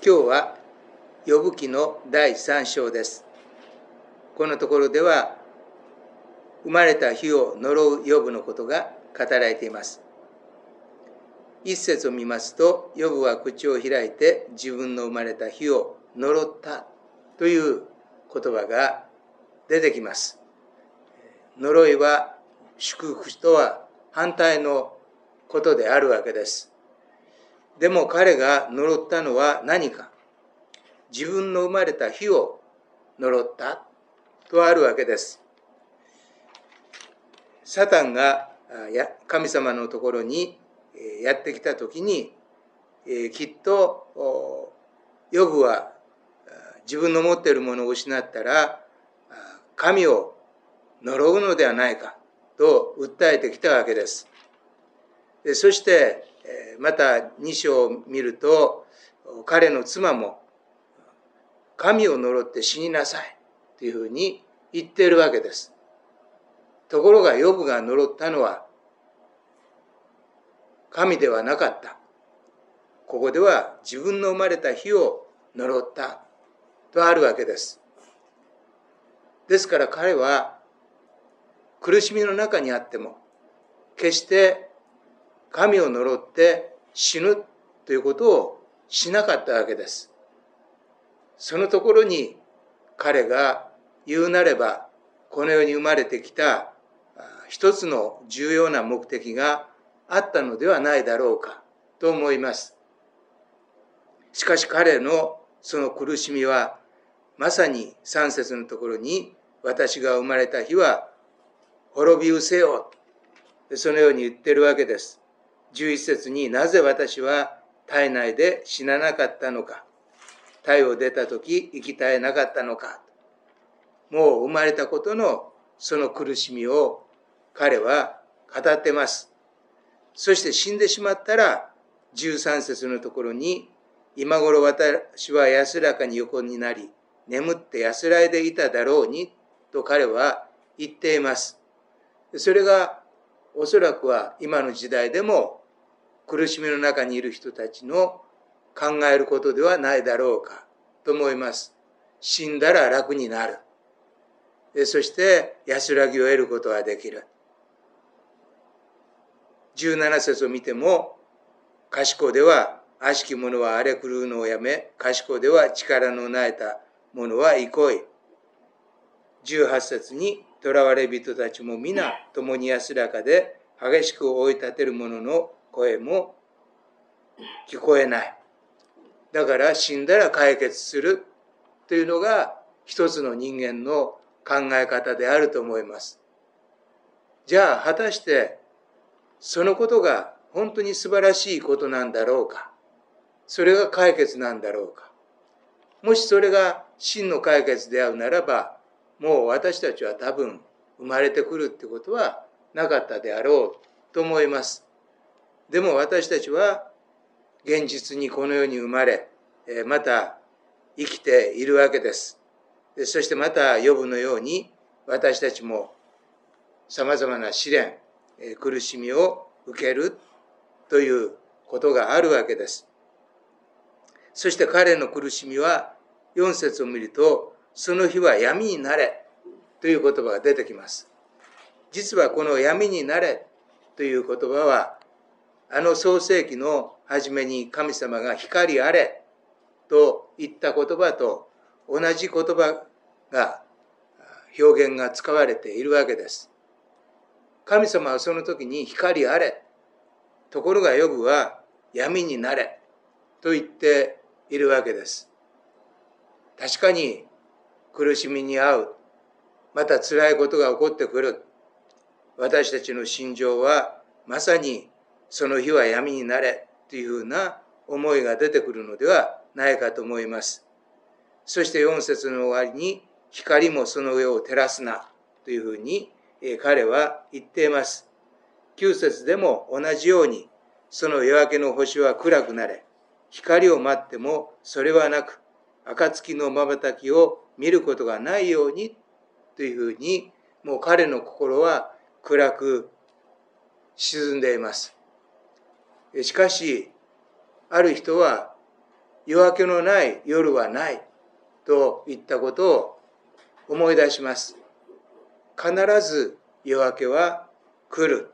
今日はヨブ記の第3章です。このところでは生まれた日を呪うヨブのことが語られています。一節を見ますと、ヨブは口を開いて自分の生まれた日を呪ったという言葉が出てきます。呪いは祝福とは反対のことであるわけです。でも彼が呪ったのは何か。自分の生まれた日を呪ったとあるわけです。サタンが神様のところにやってきたときに、きっとヨブは自分の持っているものを失ったら神を呪うのではないかと訴えてきたわけです。そしてまた2章を見ると、彼の妻も神を呪って死になさいというふうに言っているわけです。ところがヨブが呪ったのは神ではなかった。ここでは自分の生まれた日を呪ったとあるわけです。ですから彼は苦しみの中にあっても決して神を呪って死ぬということをしなかったわけです。そのところに彼が言うなればこの世に生まれてきた一つの重要な目的があったのではないだろうかと思います。しかし彼のその苦しみはまさに3節のところに、私が生まれた日は滅び失せよう、そのように言っているわけです。11節に、なぜ私は体内で死ななかったのか、体を出た時生き絶えなかったのか。もう生まれたことのその苦しみを彼は語ってます。そして死んでしまったら13節のところに、今頃私は安らかに横になり眠って安らいでいただろうにと彼は言っています。それがおそらくは今の時代でも苦しみの中にいる人たちの考えることではないだろうかと思います。死んだら楽になる。そして安らぎを得ることができる。17節を見ても、賢では悪しき者は荒れ狂うのをやめ、賢では力のなえた者は憩い。18節に、囚われ人たちも皆共に安らかで、激しく追い立てる者の声も聞こえない。だから死んだら解決するというのが一つの人間の考え方であると思います。じゃあ果たしてそのことが本当に素晴らしいことなんだろうか。それが解決なんだろうか。もしそれが真の解決であるならば、もう私たちは多分生まれてくるってことはなかったであろうと思います。でも私たちは現実にこの世に生まれ、また生きているわけです。そしてまたヨブのように私たちもさまざまな試練、苦しみを受けるということがあるわけです。そして彼の苦しみは4節を見ると、その日は闇になれという言葉が出てきます。実はこの闇になれという言葉は、創世記の初めに神様が光あれと言った言葉と同じ言葉が表現が使われているわけです。神様はその時に光あれ、ところがヨブは闇になれと言っているわけです。確かに苦しみに遭う、また辛いことが起こってくる。私たちの心情はまさにその日は闇になれというふうな思いが出てくるのではないかと思います。そして4節の終わりに、光もその上を照らすなというふうに彼は言っています。9節でも同じように、その夜明けの星は暗くなれ、光を待ってもそれはなく、暁の瞬きを見ることがないようにというふうに、もう彼の心は暗く沈んでいます。しかしある人は夜明けのない夜はないといったことを思い出します。必ず夜明けは来る。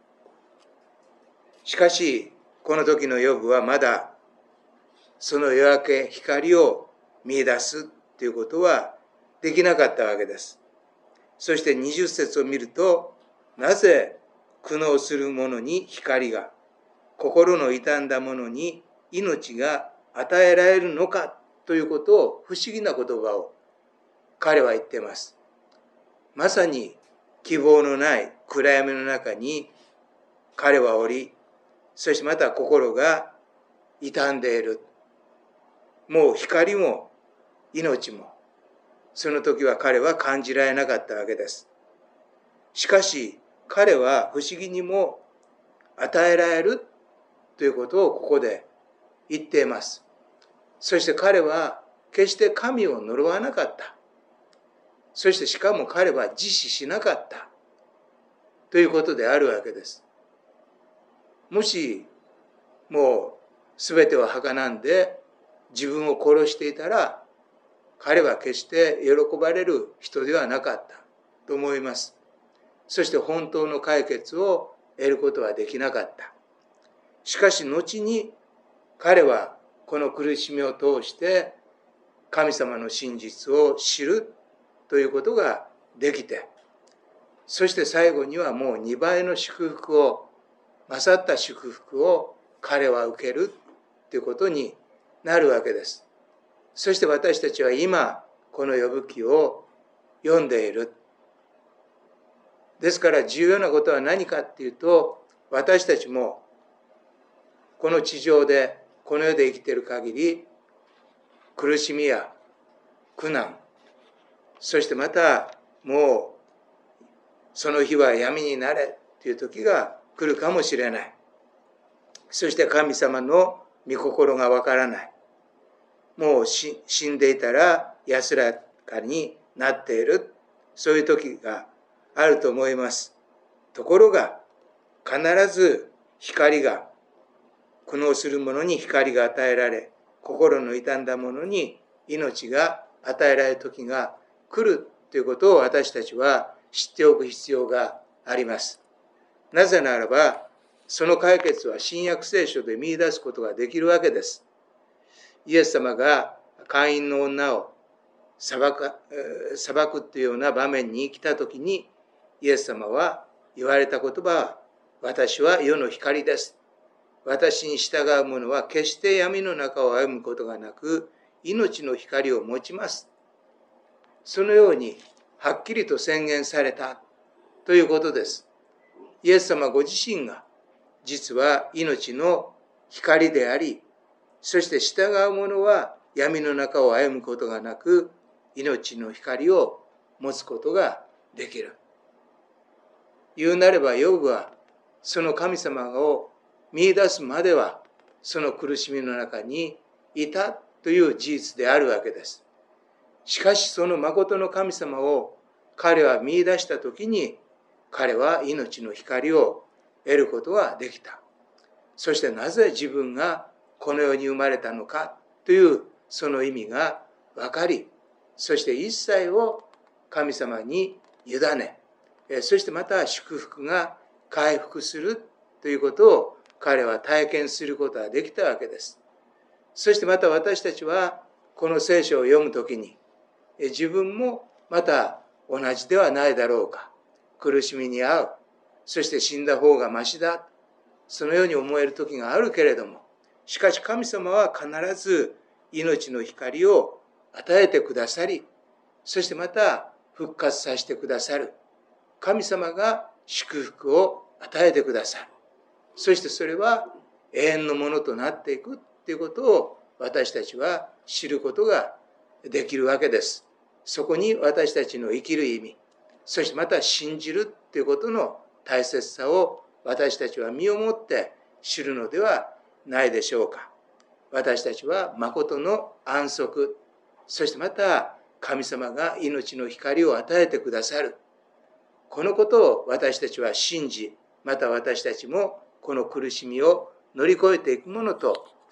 しかし、この時のヨブはまだその夜明け、光を見出すということはできなかったわけです。そして20節を見ると、なぜ苦悩する者に光が、心の傷んだ者に命が与えられるのかということを、不思議な言葉を彼は言っています。まさに希望のない暗闇の中に彼はおり、そしてまた心が傷んでいる。もう光も命もその時は彼は感じられなかったわけです。しかし彼は不思議にも与えられるということをここで言っています。そして彼は決して神を呪わなかった。そしてしかも彼は自死しなかったということであるわけです。もしもう全てを儚んで自分を殺していたら、彼は決して喜ばれる人ではなかったと思います。そして本当の解決を得ることはできなかった。しかし後に彼はこの苦しみを通して神様の真実を知るということができて、そして最後にはもう2倍の祝福を、勝った祝福を彼は受けるということになるわけです。そして私たちは今この呼ぶ記を読んでいる。ですから重要なことは何かっていうと、私たちもこの地上でこの世で生きている限り、苦しみや苦難、そしてまたもうその日は闇になれという時が来るかもしれない。そして神様の御心がわからない。もう死んでいたら安らかになっている。そういう時があると思います。ところが必ず光が、苦悩する者に光が与えられ、心の傷んだ者に命が与えられる時が来るということを私たちは知っておく必要があります。なぜならば、その解決は新約聖書で見出すことができるわけです。イエス様が会員の女を裁くというような場面に来たときに、イエス様は言われた言葉は、私は世の光です。私に従う者は決して闇の中を歩むことがなく、命の光を持ちます。そのようにはっきりと宣言されたということです。イエス様ご自身が実は命の光であり、そして従う者は闇の中を歩むことがなく、命の光を持つことができる。言うなればヨブはその神様を見出すまではその苦しみの中にいたという事実であるわけです。しかしその誠の神様を彼は見出したときに、彼は命の光を得ることができた。そしてなぜ自分がこの世に生まれたのかというその意味が分かり、そして一切を神様に委ね、そしてまた祝福が回復するということを彼は体験することができたわけです。そしてまた私たちはこの聖書を読むときに、自分もまた同じではないだろうか。苦しみに遭う。そして死んだ方がましだ。そのように思える時があるけれども、しかし神様は必ず命の光を与えてくださり、そしてまた復活させてくださる。神様が祝福を与えてくださる。そしてそれは永遠のものとなっていくということを私たちは知ることができるわけです。そこに私たちの生きる意味、そしてまた信じるということの大切さを私たちは身をもって知るのではないでしょうか。私たちは誠の安息、そしてまた神様が命の光を与えてくださる。このことを私たちは信じ、また私たちもこの苦しみを乗り越えていくものと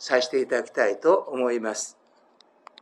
させていただきたいと思います。